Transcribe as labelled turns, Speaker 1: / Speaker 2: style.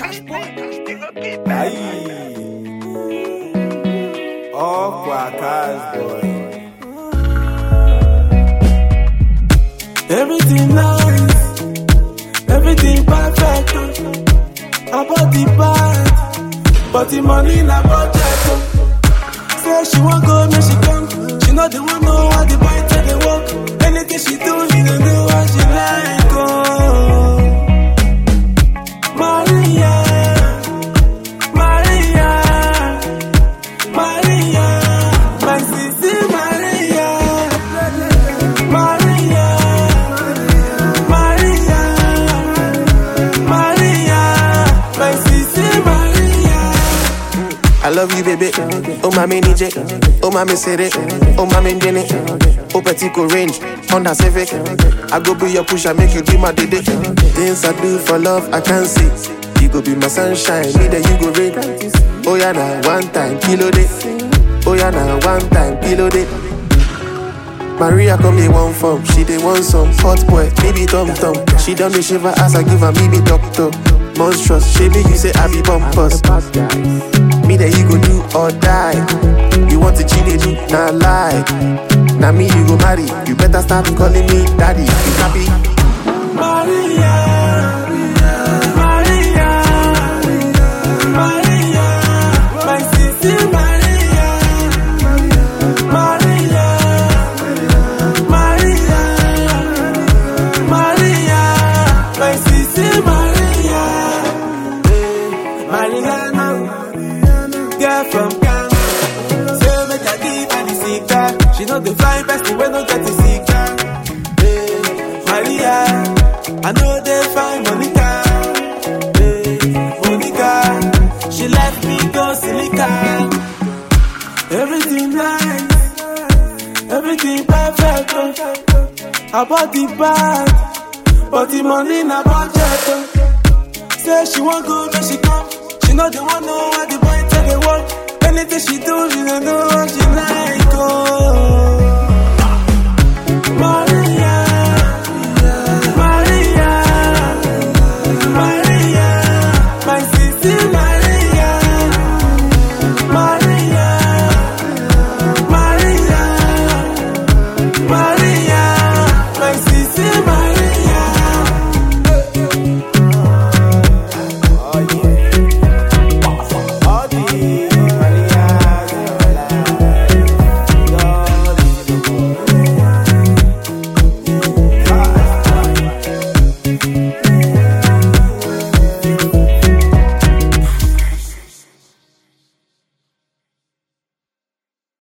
Speaker 1: Oh, Quackers, boy.
Speaker 2: Everything nice, everything perfect. About the bad, but the money in a budget. Say she won't go, make she come. She know the one know how the boy tell the work. Anything she do, she don't do what she like. Oh, Maria, Maria, Maria, my sister Maria, Maria, Maria, Maria, my sister Maria.
Speaker 3: I love you, baby. Oh, my mini J. Oh, my miss it. Oh, my min Jenny. Oh, Petico range. Honda Civic. I go be your push, I make you be my diddy. Things I do for love, I can't see. You go be my sunshine, me that you go rain. Oh, yeah, nah, one time, kilo day. Oh, yeah, nah, one time, kilo day. Maria come me one form, she dey want some hot boy, baby tom tom. She done me shiver as I give her me doctor. Monstrous, she be you say I be bumpers. Me that you go do or die. You want to cheat, they do not lie. Now me you go marry, you better start calling me daddy. You happy?
Speaker 2: Maria, Maria, Maria, my sister Maria, Maria, Maria, Maria, my sister Maria, Mariana, girl from Ghana. Say make I give her the cigar. She know the fine person when don't get the cigar. Maria, I know they find Monica. Monica, she left me go silica. Everything nice, everything perfect. About the bad, but the money in a budget. Say she won't go, but she come. She know the one know how the boy tell the world. Anything she do, she don't know what she like. Oh.